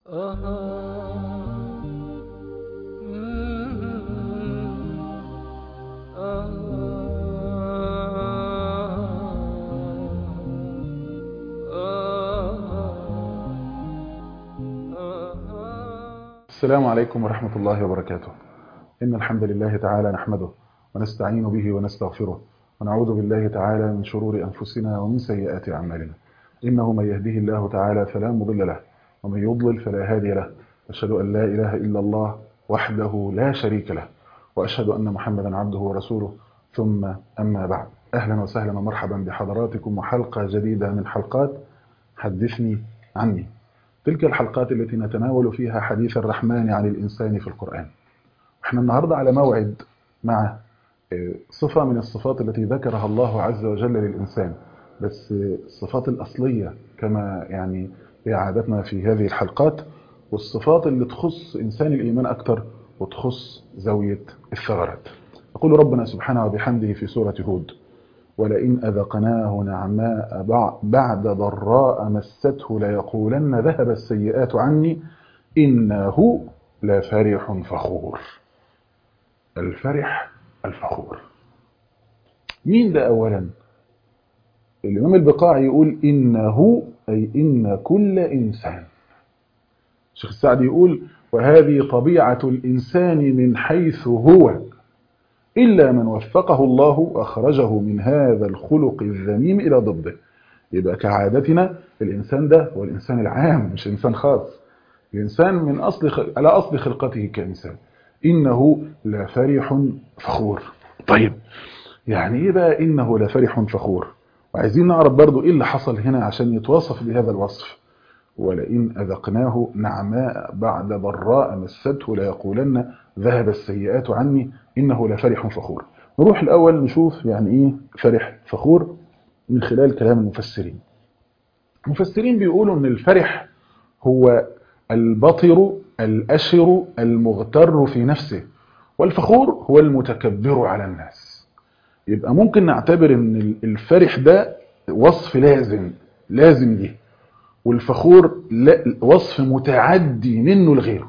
السلام عليكم ورحمة الله وبركاته. إن الحمد لله تعالى نحمده ونستعين به ونستغفره ونعوذ بالله تعالى من شرور أنفسنا ومن سيئات أعمالنا. إنه من يهده الله تعالى فلا مضل له ومن يضلل فلا هادي له. أشهد أن لا إله إلا الله وحده لا شريك له وأشهد أن محمدا عبده ورسوله. ثم أما بعد، أهلا وسهلا ومرحبا بحضراتكم وحلقة جديدة من حلقات حدثني عني. تلك الحلقات التي نتناول فيها حديث الرحمن عن الإنسان في القرآن. احنا النهاردة على موعد مع صفة من الصفات التي ذكرها الله عز وجل للإنسان، بس الصفات الأصلية كما يعني هي عادتنا في هذه الحلقات، والصفات اللي تخص إنسان الإيمان أكتر وتخص زاوية الثغرات. يقول ربنا سبحانه وبحمده في سورة هود: ولئن أذقناه نعماء بعد ضراء مسته ليقولن ذهب السيئات عني إنه لفرح فخور. الفرح الفخور مين ده؟ أولا الإمام البقاعي يقول إنه أي إن كل إنسان. الشيخ السعدي يقول وهذه طبيعة الإنسان من حيث هو إلا من وفقه الله وأخرجه من هذا الخلق الذميم إلى ضده. يبقى كعادتنا الإنسان ده هو الإنسان العام مش إنسان خاص، الإنسان من على أصل خلقته كإنسان. إنه لفرح فخور. طيب يعني إيه بقى إنه لفرح فخور؟ وعايزين نعرف برضو إيه اللي حصل هنا عشان يتوصف بهذا الوصف. ولئن أذقناه نعماء بعد ضراء مسته ليقولن ذهب السيئات عني إنه لفرح فخور. نروح الأول نشوف يعني إيه فرح فخور من خلال كلام المفسرين. المفسرين بيقولوا أن الفرح هو البطر الأشر المغتر في نفسه، والفخور هو المتكبر على الناس. يبقى ممكن نعتبر أن الفرح ده وصف لازم ليه، والفخور وصف متعدي منه لغيره.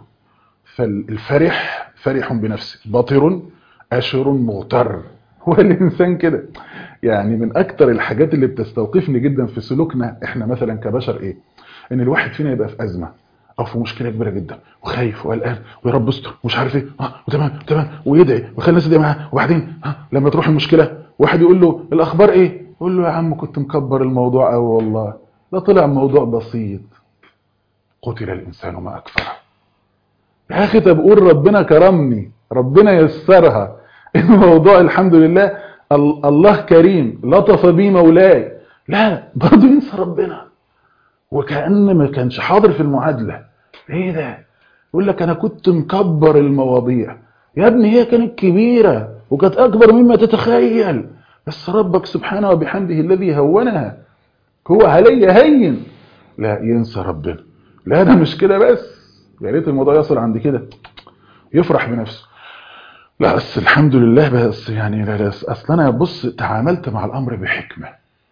فالفرح فرح بنفسه، بطر أشر مغتر. هو الإنسان كده. يعني من أكتر الحاجات اللي بتستوقفني جدا في سلوكنا إحنا مثلا كبشر إيه؟ إن الواحد فينا يبقى في أزمة أو في مشكلة كبيرة جدا وخايف وقلقان ويا رب استر ومش عارف إيه وتمام ويدعي ويخلي الناس تدعي معاه، وبعدين لما تروح المشكلة واحد يقول له الأخبار إيه؟ يقول له يا عم كنت مكبر الموضوع أوي والله، ده طلع موضوع بسيط. قتل الإنسان ما أكفره. يا أخي طب قول ربنا كرمني، ربنا يسرها، الموضوع الحمد لله، الله كريم لطف بي مولاي. لا برضه ينسى ربنا وكأن ما كانش حاضر في المعادلة. ايه ده؟ يقول لك انا كنت مكبر المواضيع. يا ابني هي كانت كبيرة وكانت اكبر مما تتخيل، بس ربك سبحانه وبحمده الذي هونها هو علي هين. لا ينسى ربنا. لا انا مش كده بس، يا ريت الموضوع يصل عند كده، يفرح بنفسه. لا بس الحمد لله، بس يعني لا اصل انا بص تعاملت مع الامر بحكمة،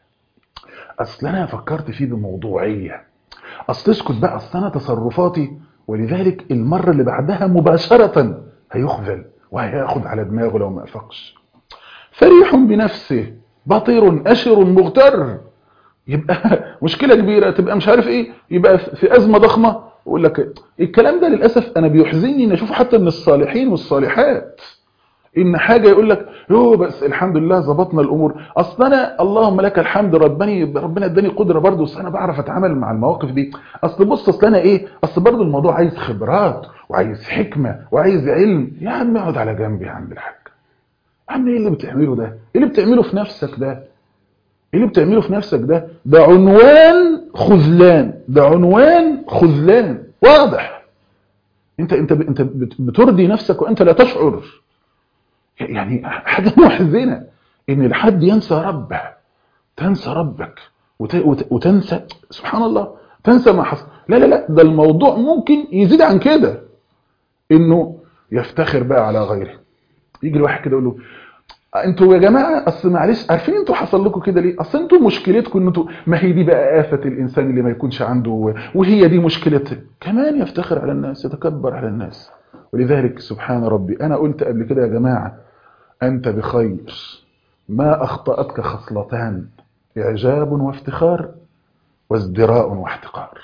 اصل انا فكرت فيه بموضوعية، اصل اسكت بقى، اصل انا تصرفاتي، ولذلك المرة اللي بعدها مباشرة هيخذل وهياخد على دماغه لو ما افقش. فريح بنفسه بطير أشر مغتر. يبقى مشكلة كبيرة، تبقى مش عارف ايه، يبقى في أزمة ضخمة. يقول لك الكلام ده للأسف أنا بيحزنني ان اشوف حتى من الصالحين والصالحات ان حاجة يقول لك يوه بس الحمد لله ظبطنا الامور، اصل انا اللهم لك الحمد ربنا اداني قدرة برضه، اصل انا بعرف اتعامل مع المواقف دي، اصل بص اصل انا ايه، اصل برضه الموضوع عايز خبرات وعايز حكمة وعايز علم. يا عم اقعد على جنبي يا عم الحاج. يا عم ايه اللي بتعمله ده؟ ايه اللي بتعمله في نفسك ده؟ ايه اللي بتعمله في نفسك ده؟ ده عنوان خذلان، ده عنوان خذلان واضح. انت بترضي نفسك وانت لا تشعر. يعني حاجة محزنة ان الحد ينسى ربه، تنسى ربك وتنسى سبحان الله، تنسى ما حصل. لا ده الموضوع ممكن يزيد عن كده، انه يفتخر بقى على غيره. يجي الواحد كده يقول له انتوا يا جماعه اصل معلش عارفين انتوا حصل لكم كده ليه؟ اصل انتوا مشكلتكم ان انتوا، ما هي دي بقى آفة الانسان اللي ما يكونش عنده، وهي دي مشكلته كمان، يفتخر على الناس، يتكبر على الناس. ولذلك سبحان ربي، انا قلت قبل كده يا جماعه انت بخير ما اخطأتك خصلتان: اعجاب وافتخار، وازدراء واحتقار.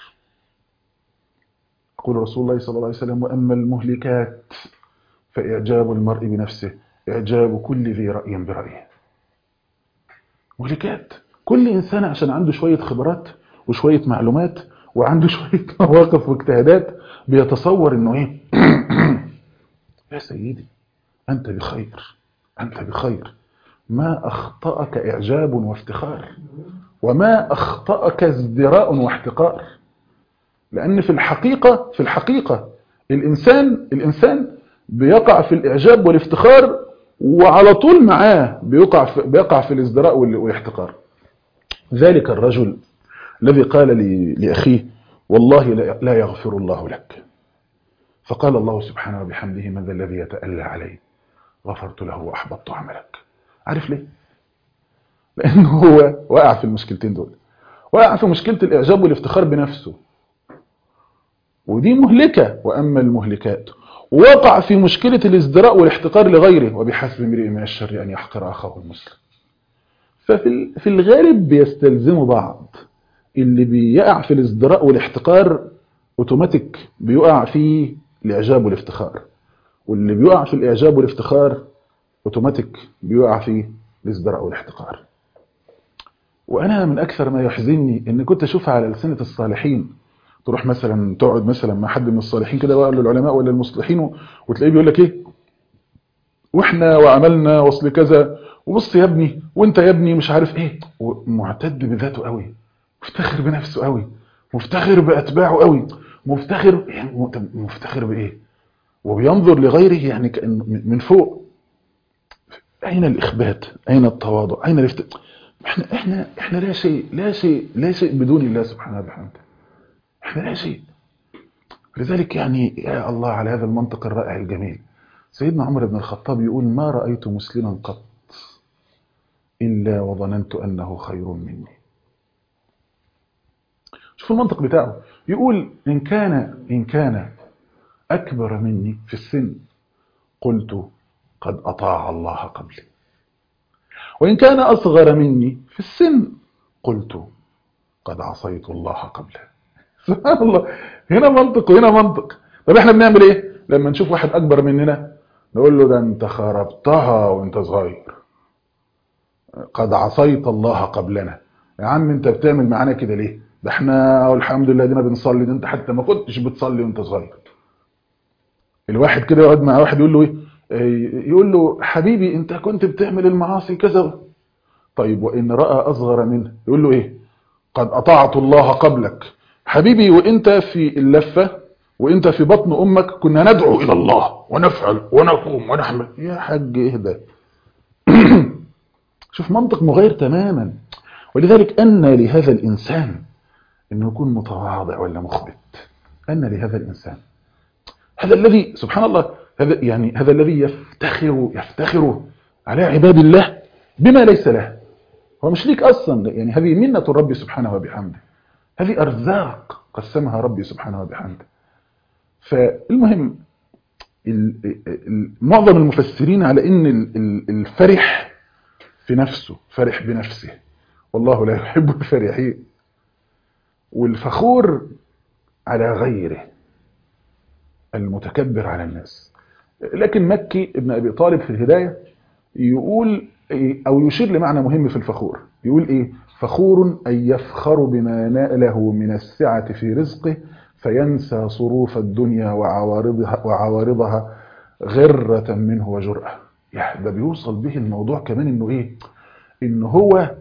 يقول رسول الله صلى الله عليه وسلم: واما المهلكات فاعجاب المرء بنفسه، اعجاب كل ذي رأي برأيه. مهلكات. كل إنسان عشان عنده شوية خبرات وشوية معلومات وعنده شوية مواقف واجتهادات بيتصور إنه إيه يا سيدي أنت بخير، أنت بخير ما أخطأك إعجاب وافتخار، وما أخطأك ازدراء واحتقار. لأن في الحقيقة الإنسان بيقع في الإعجاب والافتخار، وعلى طول معاه بيقع في الازدراء والاحتقار. ذلك الرجل الذي قال لأخيه: والله لا يغفر الله لك. فقال الله سبحانه وبحمده: من ذا الذي يتألى علي؟ غفرت له وأحبطت عملك. عارف ليه؟ لأنه هو وقع في المشكلتين دول، وقع في مشكلة الإعجاب والافتخار بنفسه، ودي مهلكة. وأما المهلكات، وقع في مشكلة الازدراء والاحتقار لغيره. وبحسب امرئ من الشر أن يحقر أخاه المسلم. ففي الغالب بيستلزموا بعض. اللي بيقع في الازدراء والاحتقار اوتوماتيك بيقع في الاعجاب والافتخار، واللي بيقع في الاعجاب والافتخار اوتوماتيك بيقع في الازدراء والاحتقار. وانا من اكثر ما يحزنني ان كنت اشوفها على لسنة الصالحين. تروح مثلا تقعد مثلا مع حد من الصالحين كده، ولا العلماء ولا المصلحين، وتلاقيه بيقول لك ايه: واحنا وعملنا وصل كذا، وبص يا ابني، وانت يا ابني مش عارف ايه. ومعتد بذاته قوي، مفتخر بنفسه قوي، مفتخر باتباعه قوي، مفتخر يعني مفتخر بايه؟ وبينظر لغيره يعني كأنه من فوق. اين الاخبات؟ اين التواضع؟ اين احنا لا شيء بدون الله سبحانه وبحمده. احنا لا شيء. لذلك يعني يا الله على هذا المنطق الرائع الجميل. سيدنا عمر بن الخطاب يقول: ما رأيت مسلما قط إلا وظننت أنه خير مني. شوف المنطق بتاعه، يقول: إن كان أكبر مني في السن قلت قد أطاع الله قبلي، وإن كان أصغر مني في السن قلت قد عصيت الله قبله. سبحان الله. هنا منطق وهنا منطق. طب احنا بنعمل ايه لما نشوف واحد أكبر مننا؟ نقول له: ده انت خربتها وانت صغير، قد عصيت الله قبلنا. يا عم انت بتعمل معانا كده ليه؟ ده احنا الحمد لله دينا بنصلي، ده انت حتى ما كنتش بتصلي وانت صغير. الواحد كده يقعد مع واحد يقول له ايه؟ يقول له: حبيبي انت كنت بتعمل المعاصي كذا. طيب وان رأى اصغر منه يقول له ايه؟ قد اطعت الله قبلك. حبيبي وانت في اللفة وانت في بطن امك كنا ندعو الى الله ونفعل ونقوم ونحمل. يا حاج اهدى. شوف منطق مغاير تماما. ولذلك أن لهذا الإنسان أنه يكون متواضع ولا مخبت. أن لهذا الإنسان، هذا الذي سبحان الله، هذا الذي يفتخر على عباد الله بما ليس له. هو مش ليك أصلا، يعني هذه منة الرب سبحانه وبحمده، هذه أرزاق قسمها ربي سبحانه وبحمده. فالمهم معظم المفسرين على أن الفرح في نفسه، فرح بنفسه، والله لا يحب الفرحين. والفخور على غيره، المتكبر على الناس. لكن مكي ابن أبي طالب في الهداية يقول أو يشير لمعنى مهم في الفخور. يقول إيه؟ فخور أن يفخر بما ناله من السعة في رزقه فينسى صروف الدنيا وعوارضها غرة منه وجرأة. يعني ده بيوصل به الموضوع كمان إنه إيه؟ إنه هو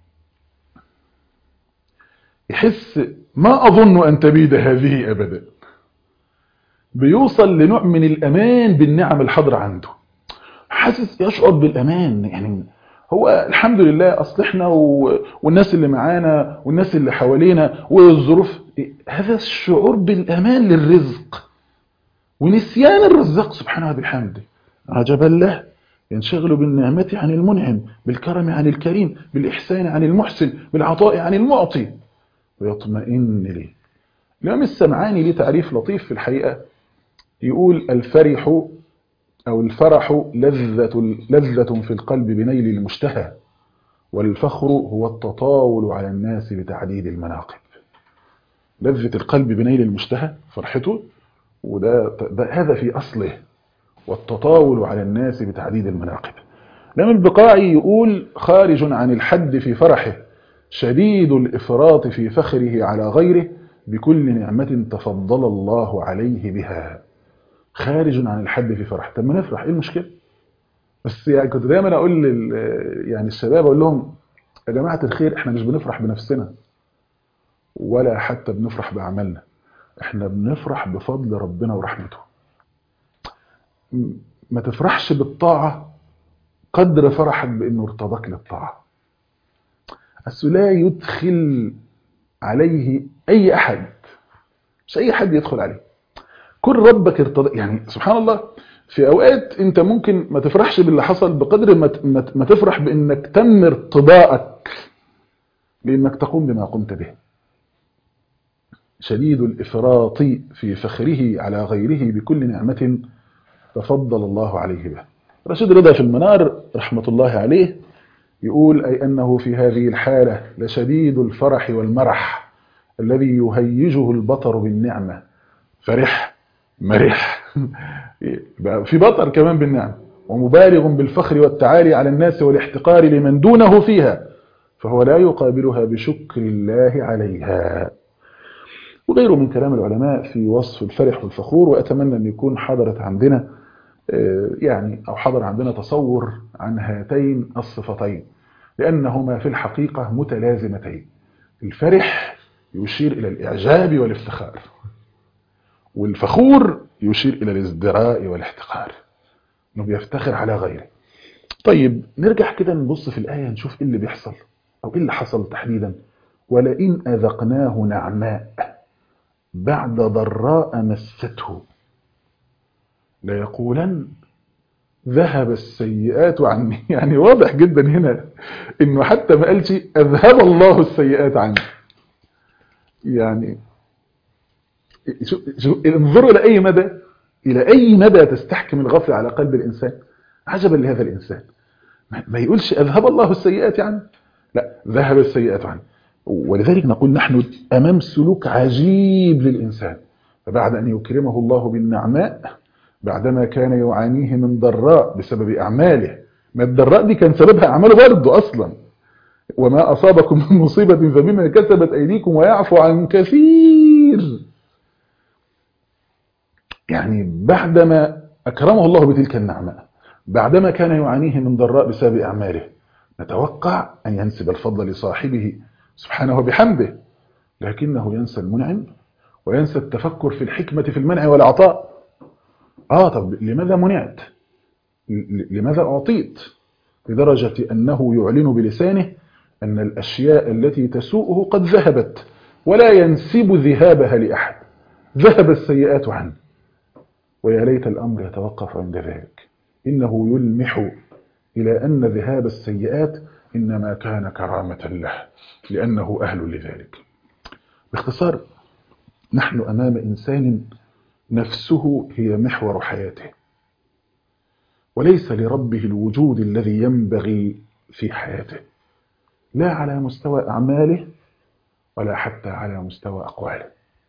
يحس ما أظن أن تبيد هذه أبدا. بيوصل لنوع من الأمان بالنعم الحاضرة عنده، حاسس يشعر بالأمان. يعني هو الحمد لله أصلحنا والناس اللي معانا والناس اللي حوالينا والظروف، هذا الشعور بالأمان للرزق ونسيان الرزاق سبحانه وبحمده. عجبا له ينشغل بالنعمة عن المنعم، بالكرم عن الكريم، بالإحسان عن المحسن، بالعطاء عن المعطي، ويطمئن ليه. الإمام السمعاني ليه تعريف لطيف في الحقيقة، يقول الفرح أو الفرح لذة في القلب بنيل المشتهى، والفخر هو التطاول على الناس بتعديد المناقب. لذة القلب بنيل المشتهى فرحته، هذا في أصله، والتطاول على الناس بتعديد المناقب. الإمام البقاعي يقول خارج عن الحد في فرحه، شديد الإفراط في فخره على غيره، بكل نعمة تفضل الله عليه بها. خارج عن الحد في فرح. طب ما نفرح، ايه المشكلة؟ بس يعني كنت دايما اقول يعني الشباب، اقول لهم يا جماعة الخير، احنا مش بنفرح بنفسنا ولا حتى بنفرح بأعمالنا، احنا بنفرح بفضل ربنا ورحمته. ما تفرحش بالطاعة قدر فرحك بانه ارتضاك للطاعة. بس لا يدخل عليه اي احد، مش اي حد يدخل عليه، كل ربك ارتضى. يعني سبحان الله، في اوقات انت ممكن ما تفرحش باللي حصل بقدر ما تفرح بانك تم ارتضاءك لانك تقوم بما قمت به. شديد الافراط في فخره على غيره بكل نعمة تفضل الله عليه بها. رشيد رضا في المنار رحمة الله عليه يقول أي أنه في هذه الحالة لشديد الفرح والمرح الذي يهيجه البطر بالنعمة. فرح مرح في بطر كمان بالنعمة، ومبالغ بالفخر والتعالي على الناس والاحتقار لمن دونه فيها، فهو لا يقابلها بشكر الله عليها. وغيره من كلام العلماء في وصف الفرح والفخور. وأتمنى أن يكون حضرت عندنا يعني أو حضر عندنا تصور عن هاتين الصفتين، لأنهما في الحقيقة متلازمتين. الفرح يشير إلى الإعجاب والافتخار، والفخور يشير إلى الازدراء والاحتقار، انه بيفتخر على غيره. طيب نرجع كده نبص في الآية نشوف ايه اللي بيحصل او ايه اللي حصل تحديدا. ولئن أذقناه نعماء بعد ضراء مسته ليقولن ذهب السيئات عني. يعني واضح جدا هنا انه حتى ما قالش اذهب الله السيئات عني. يعني انظروا الى اي مدى تستحكم الغفلة على قلب الانسان. عجبا لهذا الانسان، ما يقولش اذهب الله السيئات عني، لا، ذهب السيئات عني. ولذلك نقول نحن امام سلوك عجيب للانسان. فبعد ان يكرمه الله بالنعماء، بعدما كان يعانيه من ضراء بسبب اعماله، ما الضراء دي كان سببها اعماله برضه اصلا، وما اصابكم من مصيبة فبما كسبت ايديكم ويعفو عن كثير. يعني بعدما اكرمه الله بتلك النعماء، بعدما كان يعانيه من ضراء بسبب اعماله، نتوقع أن ينسب الفضل لصاحبه سبحانه وبحمده، لكنه ينسى المنعم وينسى التفكر في الحكمة في المنع والعطاء. طب لماذا منعت؟ لماذا أعطيت؟ لدرجة أنه يعلن بلسانه أن الأشياء التي تسوءه قد ذهبت، ولا ينسب ذهابها لأحد. ذهب السيئات عنه. ويا ليت الأمر يتوقف عند ذلك. إنه يلمح إلى أن ذهاب السيئات إنما كان كرامة له، لأنه أهل لذلك. باختصار، نحن أمام إنسان نفسه هي محور حياته، وليس لربه الوجود الذي ينبغي في حياته، لا على مستوى أعماله ولا حتى على مستوى أقواله.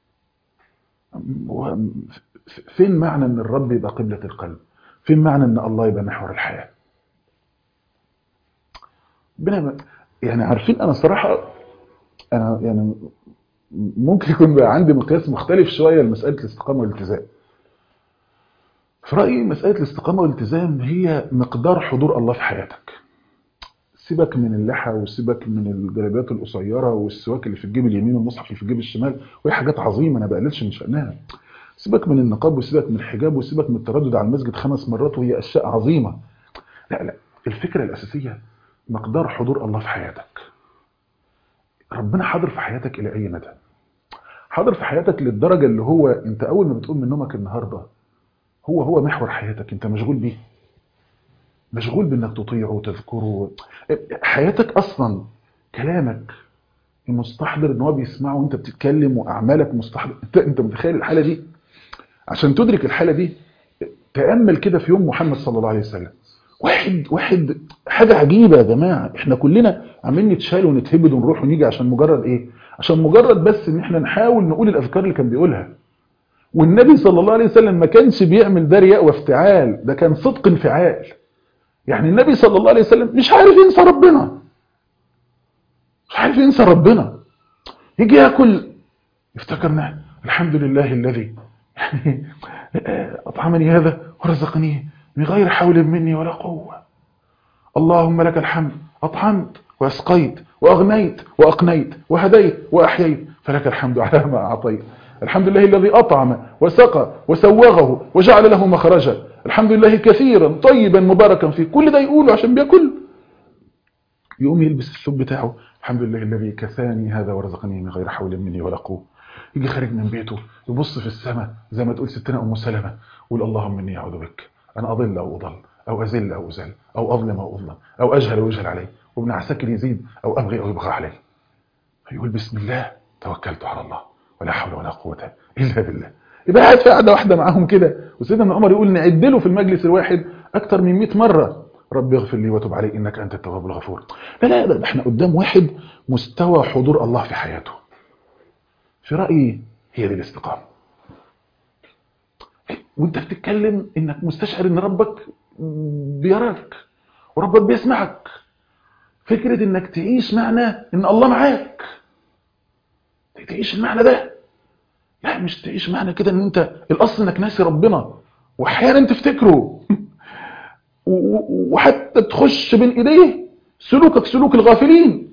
فين معنى أن الرب يبقى قبلة القلب؟ فين معنى أن الله يبقى محور الحياة؟ يعني عارفين، أنا صراحة أنا يعني ممكن يكون بقى عندي مقياس مختلف شوية لمسألة الاستقامة والالتزام. في رأيي مسألة الاستقامة والالتزام هي مقدار حضور الله في حياتك. سيبك من اللحى، وسيبك من الجلابيات القصيرة والسواك اللي في الجيب اليمين والمصحف اللي في الجيب الشمال، وهي حاجات عظيمة أنا بقللش من شأنها. سيبك من النقاب، وسيبك من الحجاب، وسيبك من التردد على المسجد 5 مرات، وهي أشياء عظيمة. لا، الفكرة الأساسية مقدار حضور الله في حياتك. ربنا حاضر في حياتك إلى أي مدى؟ حاضر في حياتك للدرجة اللي هو أنت أول ما بتقوم من نومك النهاردة هو محور حياتك، أنت مشغول بيه. مشغول بانك تطيعه وتذكره. حياتك اصلا كلامك مستحضر ان هو بيسمعه وانت بتتكلم، واعمالك مستحضر. انت متخيل الحاله دي؟ عشان تدرك الحاله دي تامل كده في يوم محمد صلى الله عليه وسلم. واحد حاجه عجيبه يا جماعه. احنا كلنا عمالين نتشال ونتهبد ونروح ونيجي عشان مجرد ايه؟ عشان مجرد بس ان احنا نحاول نقول الاذكار اللي كان بيقولها. والنبي صلى الله عليه وسلم ما كانش بيعمل ده رياء وافتعال، ده كان صدق انفعال. يعني النبي صلى الله عليه وسلم مش عارف ينسى ربنا، مش عارف ينسى ربنا. يجي ياكل افتكرنا الحمد لله الذي يعني اطعمني هذا ورزقنيه من غير حول مني ولا قوه. اللهم لك الحمد، اطعمت واسقيت واغنيت واقنيت وهديت واحييت، فلك الحمد على ما اعطيت. الحمد لله الذي اطعم وسقى وسوغه وجعل له مخرجا. الحمد لله كثيرا طيبا مباركا فيه. كل ده يقوله عشان بياكل. يقوم يلبس الثوب بتاعه، الحمد لله الذي كساني هذا ورزقني من غير حول مني ولا قوه. يجي خارج من بيته يبص في السماء زي ما تقول ستنا ام سلمة، يقول اللهم اني اعوذ بك ان اضل او اضل، او ازل او ازل، او اظلم او اظلم، او اجهل او يجهل علي، وابن عساكر يزيد، او ابغي او يبغى علي. فيقول بسم الله توكلت على الله ولا حول ولا قوه الا بالله. يبقى قاعد في قعده واحده معاهم كده، وسيدنا عمر يقول نعد له في المجلس الواحد اكتر من 100 مره رب اغفر لي وتب علي انك انت التواب الغفور. لا ده احنا قدام واحد مستوى حضور الله في حياته. في رايي هي دي الاستقامه. وانت بتتكلم انك مستشعر ان ربك بيراك وربك بيسمعك. فكره انك تعيش معنى ان الله معاك، تعيش المعنى ده. لا مش تعيش معنى كده ان انت الاصل انك ناسي ربنا واحيانا تفتكره وحتى تخش بين ايديه سلوكك سلوك الغافلين.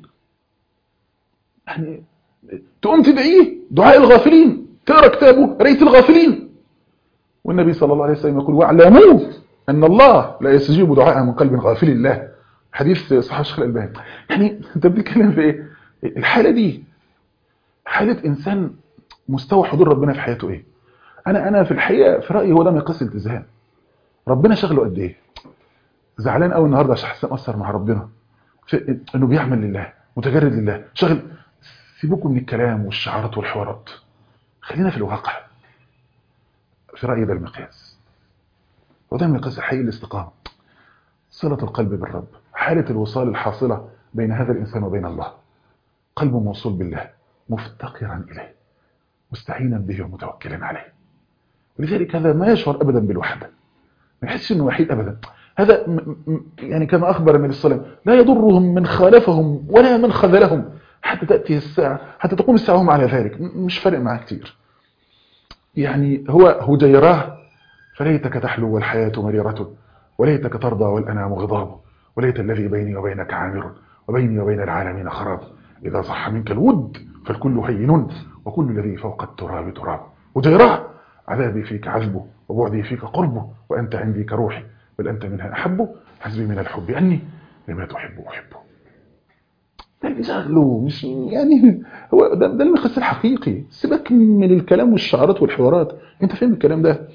يعني تقوم تدعيه دعاء الغافلين، تقرا كتابه قرايه الغافلين. والنبي صلى الله عليه وسلم يقول واعلموا ان الله لا يستجيب دعاء من قلب غافل الله. حديث صحيح الشيخ الألباني. يعني انت بتتكلم في ايه؟ الحاله دي حاله انسان مستوى حضور ربنا في حياته ايه؟ انا في الحقيقه في رايي هو ده مقياس الالتزام. ربنا شغله قد ايه؟ زعلان قوي النهارده عشان حاسس مقصر مع ربنا في انه بيعمل لله متجرد لله شغل. سيبوكم من الكلام والشعارات والحوارات، خلينا في الواقع. في رايي ده المقياس، وده المقياس الحقيقي الاستقامه. صله القلب بالرب، حاله الوصال الحاصله بين هذا الانسان وبين الله. قلبه موصول بالله، مفتقرا اليه، مستعينا به ومتوكلا عليه. ولذلك هذا ما يشعر ابدا بالوحده، ما يحسش انه وحيد ابدا. هذا يعني كما اخبر النبي صلى الله عليه وسلم لا يضرهم من خالفهم ولا من خذلهم حتى تاتي الساعه، حتى تقوم الساعه وهم على ذلك. مش فارق معاه كتير. يعني هو هجيراه فليتك تحلو والحياه مريره، وليتك ترضى والانام غضاب، وليت الذي بيني وبينك عامر، وبيني وبين العالمين خراب. اذا صح منك الود فالكل هين، وكل الذي فوق التراب تراب. هجيراه عذابي فيك عذبه، وبعدي فيك قربه، وأنت عندي كروحي، بل أنت منها أحب، حسبي من الحب أني لما تحب أحبه. ده اللي شغله، مش يعني هو ده المقياس الحقيقي. سيبك من الكلام والشعارات والحوارات. أنت فين الكلام ده؟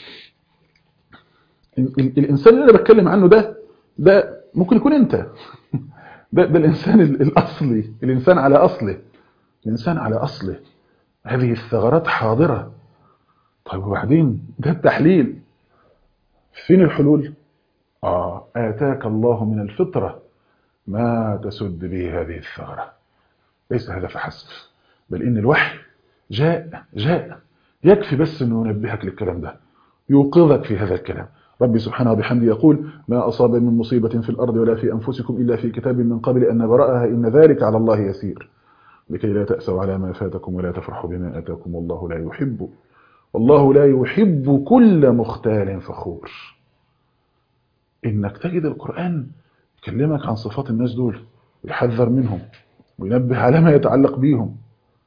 الإنسان اللي أنا بتكلم عنه ده ممكن يكون أنت. ده الإنسان الأصلي، الإنسان على أصله، الإنسان على أصله. هذه الثغرات حاضرة. طيب وبعدين ده التحليل. فين الحلول؟ آتاك الله من الفطرة ما تسد به هذه الثغرة. ليس هذا فحسب، بل إن الوحي جاء يكفي بس أنه ينبهك للكلام ده، يوقظك في هذا الكلام. ربي سبحانه وبحمده يقول ما أصاب من مصيبة في الأرض ولا في أنفسكم إلا في كتاب من قبل أن نبرأها إن ذلك على الله يسير لكي لا تأسوا على ما فاتكم ولا تفرحوا بما آتاكم والله لا يحب كل مختال فخور. إنك تجد القرآن يكلمك عن صفات الناس دول ويحذر منهم وينبه على ما يتعلق بيهم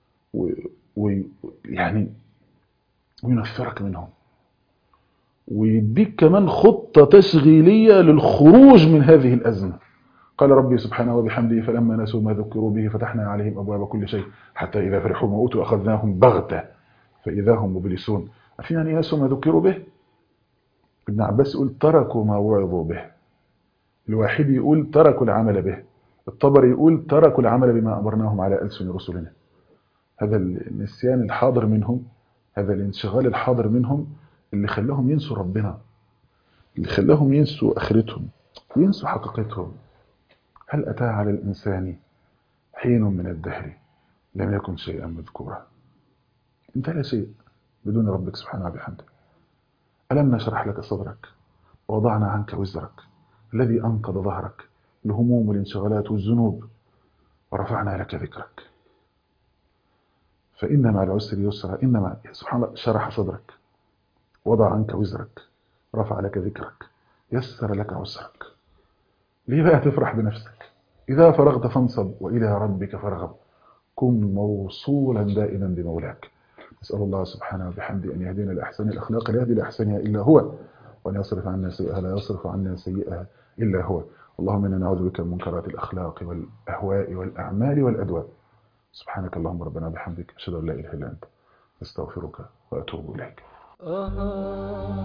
ويعني وينفرك منهم، ويديك كمان خطة تشغيلية للخروج من هذه الأزمة. قال ربي سبحانه وبحمده فلما نسوا ما ذكروا به فتحنا عليهم أبواب كل شيء حتى إذا فرحوا ما أوتوا أخذناهم بغتة فإذا هم مبلسون. عارفين يعني نسوا ما ذكروا به؟ ابن عباس يقول تركوا ما وعظوا به. الواحد يقول تركوا العمل به، الطبري يقول تركوا العمل بما أمرناهم على ألسن رسلنا. هذا النسيان الحاضر منهم، هذا الانشغال الحاضر منهم اللي خلاهم ينسوا ربنا، اللي خلاهم ينسوا آخرتهم، ينسوا حقيقتهم. هل أتى على الإنسان حين من الدهر لم يكن شيئا مذكورا؟ انت لا شيء بدون ربك سبحانه وبحمده. ألم نشرح لك صدرك ووضعنا عنك وزرك الذي أنقض ظهرك، الهموم والانشغالات والذنوب، ورفعنا لك ذكرك. فإن مع العسر يسرا، إنما سبحان الله شرح صدرك، وضع عنك وزرك، رفع لك ذكرك، يسر لك عسرك. ليه بقى تفرح بنفسك؟ إذا فرغت فانصب وإلى ربك فارغب. كن موصولا دائما بمولاك. نسأل الله سبحانه وبحمده أن يهدينا لأحسن الأخلاق لا يهدي لأحسنها إلا هو، وأن يصرف عنا سيئها لا يصرف عنا سيئها إلا هو. اللهم إنا نعوذ بك من منكرات الأخلاق والأهواء والأعمال والأدواء. سبحانك اللهم ربنا بحمدك أشهد أن لا إله إلا أنت أستغفرك وأتوب إليك.